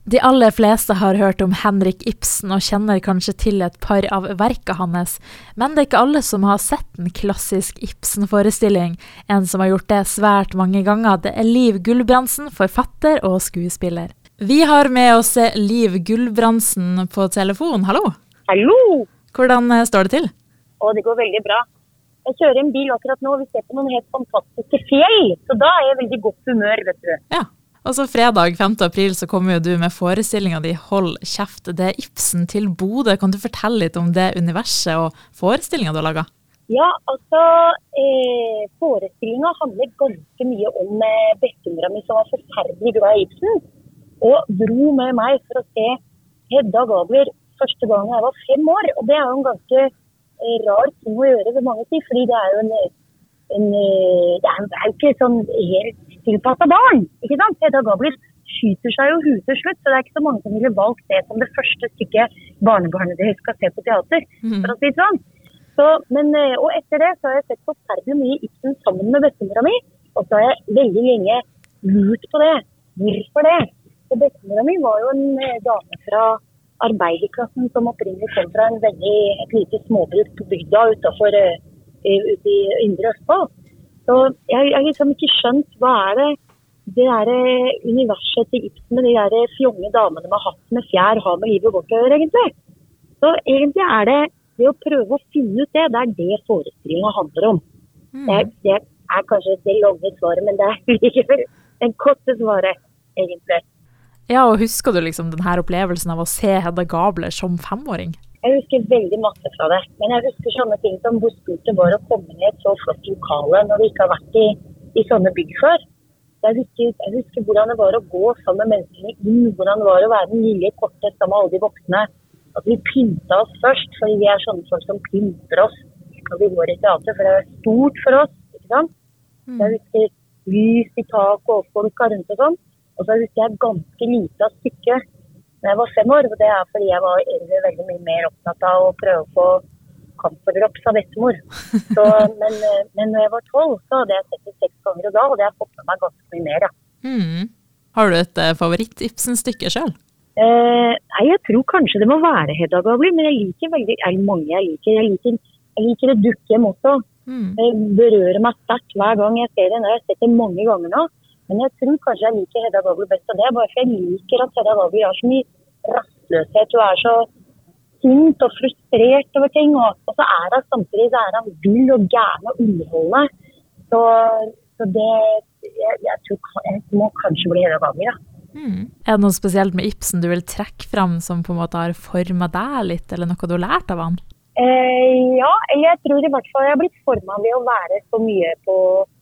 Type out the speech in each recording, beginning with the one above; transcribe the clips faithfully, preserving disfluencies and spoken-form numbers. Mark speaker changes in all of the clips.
Speaker 1: De aller fleste har hørt om Henrik Ibsen og kjenner kanskje til et par av verkene hans, men det er ikke alle som har sett en klassisk Ibsen-forestilling. En som har gjort det svært mange ganger, det er Liv Guldbrandsen, forfatter og skuespiller. Vi har med oss Liv Guldbrandsen på telefon. Hallo!
Speaker 2: Hallo!
Speaker 1: Hvordan står det til?
Speaker 2: Å, det går veldig bra. Jeg kjører en bil akkurat nå, og vi ser på noen helt fantastiske fjell, så da er jeg veldig godt humør, vet du.
Speaker 1: Ja. Og så fredag femte april så kommer jo du med forestillingen din Hold kjeft. Det er Ibsen til Bodø. Kan du fortelle litt om det universet og forestillingen du har laget?
Speaker 2: Ja, altså eh, forestillingen handler ganske mye om eh, bestemora mi som var forferdelig glad i Ibsen, og dro med meg for å se Hedda Gabler første gang jeg var fem år. Og det er jo en ganske eh, rar ting å gjøre, det mange sier, fordi det er jo en, en det er, det er jo ikke sånn helt tilpasset barn, ikke sant? Hedda Gabler skyter seg jo huset slutt, så det er ikke så mange som ville valgt det som det første stykket barnebarnet deres skal se på teater, mm. for å si sånn. Så, men, og etter det så har jeg sett forferdelig mye Ibsen sammen med bestemora mi, og så har jeg veldig lenge lurt på det. Hvorfor det? Så bestemora mi var jo en dame fra arbeiderklassen som opprinnelig kom fra en veldig et lite småbruk på bygda utenfor, ute i Indre Østfold. Så jeg har liksom ikke skjønt hva er det, det der universet til Ibsen med de der fjonge damene med hatt med fjær har med livet vårt å gjøre, egentlig. Så egentlig er det det å prøve å finne ut det, det er det forestillingen handler om. Mm. Det, er, det er kanskje det lange svaret, men det er likevel en korte svaret, egentlig.
Speaker 1: Ja, og husker du liksom denne opplevelsen av å se Hedda Gabler som femåring?
Speaker 2: Jeg husker veldig masse fra det, men jeg husker sånne ting som hvor stort det var å komme ned et så flott lokale når vi ikke har vært i, i sånne bygg før. Jeg husker, jeg husker hvordan det var å gå sammen med menneskene inn, hvordan det var å være den lille korte sammen med alle de voksne. At vi pynta oss først, fordi vi er sånne folk som pynter oss når vi går i teater, for det er stort for oss, ikke sant? Mm. Jeg husker lys i tak og folka rundt og sånn, og så husker jeg ganske lite av stykket når jeg var fem år, og det er fordi jeg var egentlig veldig mye mer opptatt av å prøve å få kamferdrops av bestemor. Så, men, men når jeg var tolv, så hadde jeg sett det seks ganger, og da hadde jeg fått med meg ganske mye mer. Ja.
Speaker 1: Mm. Har du et uh, favoritt-Ibsen-stykke selv?
Speaker 2: Eh, nei, jeg tror kanskje det må være Hedda Gabler, men jeg liker veldig, er det mange jeg liker? Jeg liker, jeg liker det Dukkehjem også. Mm. Det berører meg sterkt hver gang jeg ser det. Jeg har sett det mange ganger nå. Men jeg tror kanskje jeg liker Hedda Gabler best, og det er bare for jeg liker at Hedda Gabler har så mye rastløshet, og er så sint og frustrert over ting, og, og så er han samtidig så er han vill og gærne og underholdende. Så, så det, jeg, jeg tror jeg må kanskje bli Hedda Gabler, ja.
Speaker 1: Mm. Er det noe spesielt med Ibsen du vil trekke frem som på en måte har formet deg litt, eller noe du har lært av han?
Speaker 2: Eh, ja, eller jeg tror i hvert fall jeg har blitt formet ved å være så mye på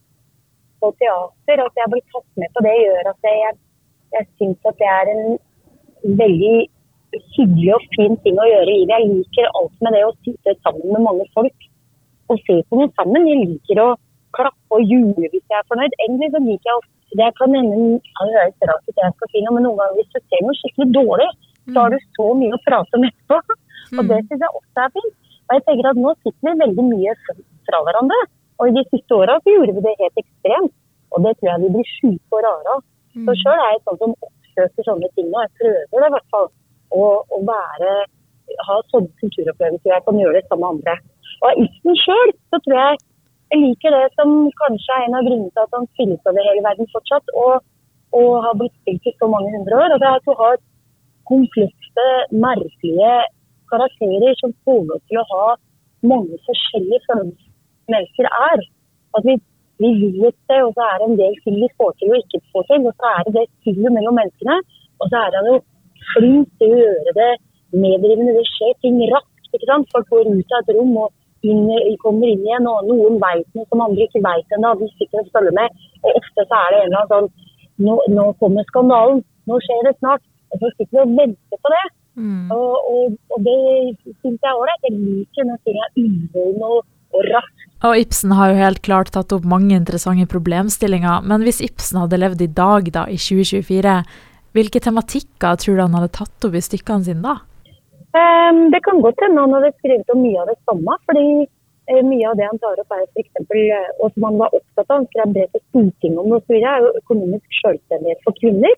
Speaker 2: på teater, og at jeg har blitt tatt med på det gjør at jeg, jeg synes at det er en veldig hyggelig og fin ting å gjøre i livet. Jeg liker alt med det å sitte sammen med mange folk og se på noe sammen. Jeg liker å klappe og jule hvis jeg er fornøyd. Egentlig så liker jeg ofte, det kan hende, jeg hører ikke rart at jeg skal si noe, men noen ganger hvis du ser noe skikkelig dårlig, så har du så mye å prate om etterpå. Og det synes jeg også er fint. Og jeg tenker at nå sitter vi veldig mye fra hverandre. Og i de siste årene så gjorde vi det helt ekstremt, og det tror jeg vi blir syke og rare av. Mm. Så selv er jeg sånn som oppsøker sånne ting, og jeg prøver det i hvert fall, å, å være, ha sånne kulturopplevelser, jeg kan gjøre det sammen med andre. Og Ibsen selv, så tror jeg, jeg liker det som kanskje er en av grunnene til at han spilles over hele verden fortsatt, og, og har blitt spilt i så mange hundre år, og det er at du har komplekse, merkelige karakterer som får lov til å ha mange forskjellige følelser mennesker er. At vi, vi vil et sted, og så er det en del ting vi får til og ikke får til, og så er det det spillet mellom menneskene, og så er det jo flink til å gjøre det meddrivende, det skjer ting raskt, ikke sant? Folk går ut av et rom og inn, kommer inn igjen, og noen vet noe som andre ikke vet ennå, de sitter og følger med, og ofte så er det en eller annen sånn, nå, nå kommer skandalen, nå skjer det snart, og så sitter vi og venter på det. Mm. Og, og, og det synes jeg også, jeg liker når ting er underholdende og og raskt.
Speaker 1: Og Ibsen har jo helt klart tatt opp mange interessante problemstillinger, men hvis Ibsen hadde levd i dag da, i tjue tjuefire, hvilke tematikker tror du han hadde tatt opp i stykkene sine da?
Speaker 2: Um, det kan godt hende han hadde skrevet om mye av det samme, fordi uh, mye av det han tar opp er for eksempel, uh, og som han var opptatt av, han skrev brev til Stortinget om det, og så videre, er jo økonomisk selvstendighet for kvinner,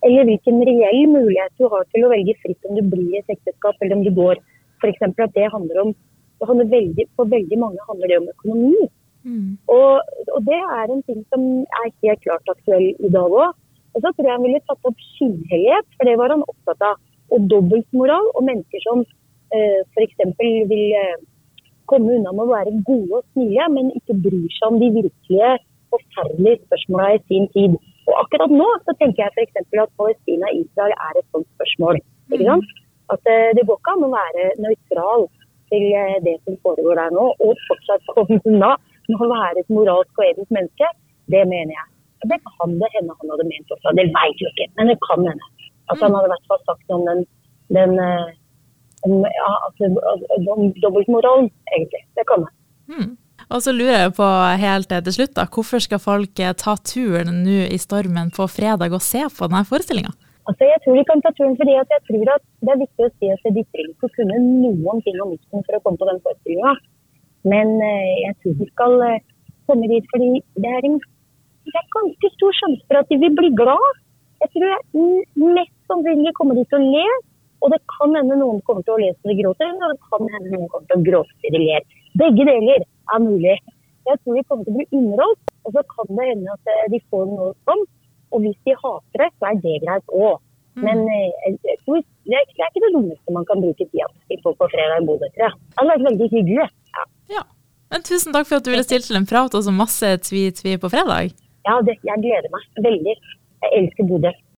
Speaker 2: eller hvilken reell mulighet du har til å velge fritt om du blir i et ekteskap, eller om du går. For eksempel at det handler om, det handler veldig, for veldig mange handler det om økonomi. Mm. Og, og det er en ting som er helt klart aktuell i dag også. Og så tror jeg han ville tatt opp skyldhellighet, for det var han opptatt av. Og dobbeltmoral, og mennesker som eh, for eksempel vil eh, komme unna med å være gode og snille, men ikke bryr seg om de virkelige forferdelige spørsmålene i sin tid. Og akkurat nå så tenker jeg for eksempel at Palestina og Israel er et sånt spørsmål. Ikke sant? At eh, det går ikke an å være nøytral til eh, det som foregår der nå, og fortsatt komme unna med å være et moralsk og edelt menneske. Det mener jeg. Det kan det hende han hadde ment også. Det vet jo ikke, men det kan hende. At han hadde i hvert fall sagt om den, den eh, om, ja, altså, om dobbeltmoralen, egentlig. Det kan det.
Speaker 1: Mm. Og så lurer jeg på helt til slutt da, hvorfor skal folk ta turen nå i stormen på fredag og se på denne forestillingen?
Speaker 2: Altså, jeg tror de kan ta turen fordi at jeg tror at det er viktig å si at de trenger ikke å kunne noen ting om Ibsen for å komme på den forestillingen. Men eh, jeg tror de skal eh, komme dit fordi det er en det er ganske stor sjanse for at de vil bli glad. Jeg tror jeg mest sannsynlig kommer de til å le, og det kan hende noen kommer til å le så de gråter, og det kan hende noen kommer til å gråte så de ler. Begge deler er mulig. Jeg tror de kommer til å bli underholdt, og så kan det hende at de får noe sånn, og hvis de hater det, så er det greit også. Men jeg, jeg tror, det er ikke det dummeste man kan bruke tida på på fredag i Bodø, tror jeg. Det har vært veldig hyggelig. Ja.
Speaker 1: Ja. Men tusen takk for at du ville stille til en prat og så masse tvi-tvi på fredag.
Speaker 2: Ja, det, jeg gleder meg veldig. Jeg elsker Bodø.